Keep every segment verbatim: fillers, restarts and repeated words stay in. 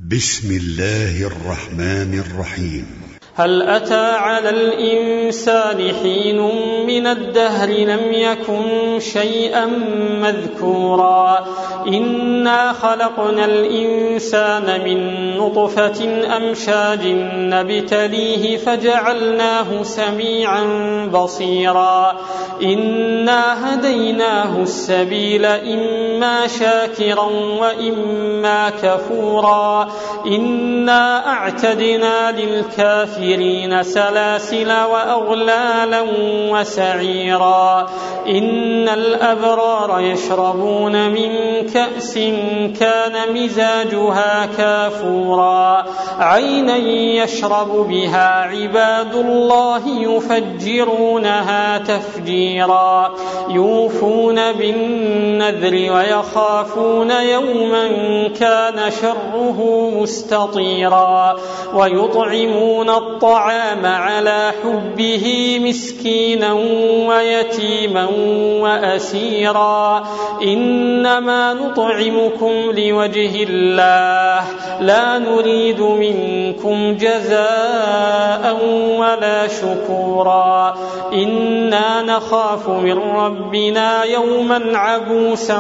بسم الله الرحمن الرحيم. هل أتى على الإنسان حين من الدهر لم يكن شيئا مذكورا إنا خلقنا الإنسان من نطفة أمشاج نبتليه فجعلناه سميعا بصيرا إنا هديناه السبيل إما شاكرا وإما كفورا إنا أعتدنا للكافرين سلاسل وأغلالا وسعيرا إن الأبرار يشربون من كأس كان مزاجها كافورا عينا يشرب بها عباد الله يفجرونها تفجيرا يوفون بالنذر ويخافون يوما كان شره مستطيرا ويطعمون الطعام على حبه مسكينا ويتيما وأسيرا إنما نطعمكم لوجه الله لا نريد منكم جزاء ولا شكورا إنا نخاف من ربنا يوما عبوسا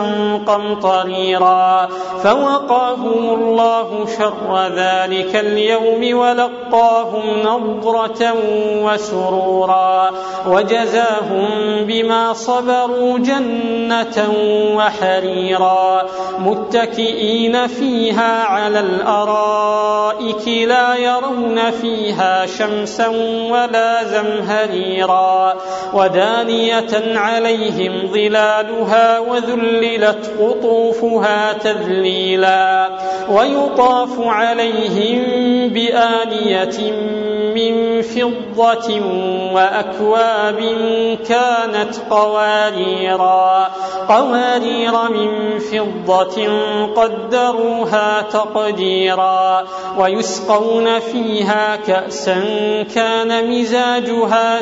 قمطريرا فوقاهم الله شر ذلك اليوم ولقاهم نضرة وسرورا وجزاهم بما صبروا جنة وحريرا متكئين فيها على الأرائك لا يرون فيها شمسا ولا زمهريرا ودانية عليهم ظلالها وذللت قطوفها تذليلا ويطاف عليهم بآنية من فضة وأكواب كانت قواريرا قوارير من فضة قدروها تقديرا ويسقون فيها كأسا كان مزاجها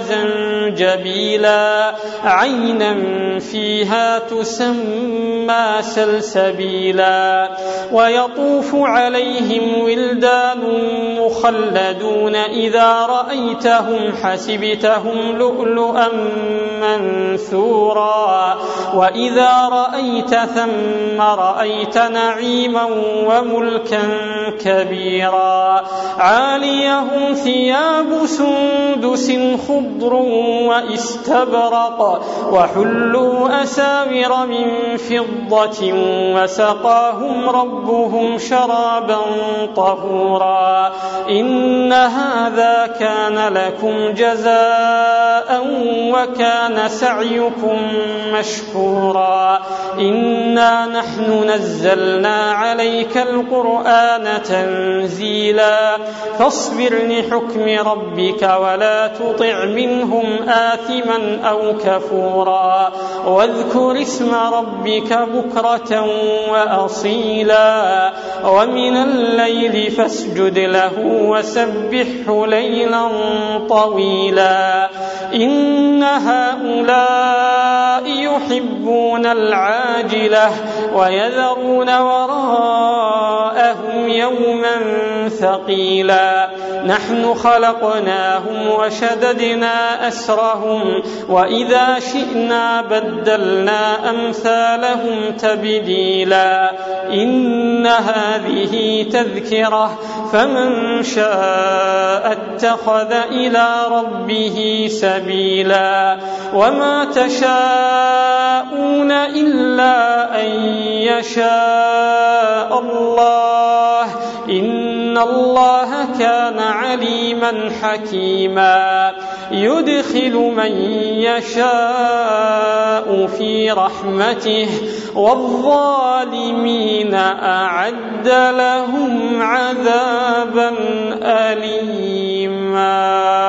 زنجبيلا عينا فيها تسمى سلسبيلا ويطوف عليهم ولدان مخلدون إذا رأيتهم حسبتهم لؤلؤا منثورا وإذا رأيت ثم رأيت نعيما وملكا كبيرا عاليهم ثياب سندس خضر واستبرق وحلوا أساور من فضة وسقاهم ربهم شرابا طهورا إن هذا كان لكم جزاء وكان سعيكم مشكورا إنا نحن نزلنا عليك القرآن تنزيلا فاصبر لحكم ربك ولا تطع منهم آثما أو كفورا واذكر اسم ربك بكرة وأصيلا ومن الليل فاسجد له وسبحه ليلا طويلا إن هؤلاء يحبون العاجلة ويذرون وراءهم يوما ثقيلا نحن خلقناهم وشددنا أسرهم وإذا شئنا بدلنا أمثالهم تبديلا إن هذه تذكرة فمن شاء اتخذ إلى ربه سبيلا وما تشاءون إلا أن يشاء الله إن الله كان عليما حكيما يدخل من يشاء في رحمته والظالمين أعد لهم عذابا أليما.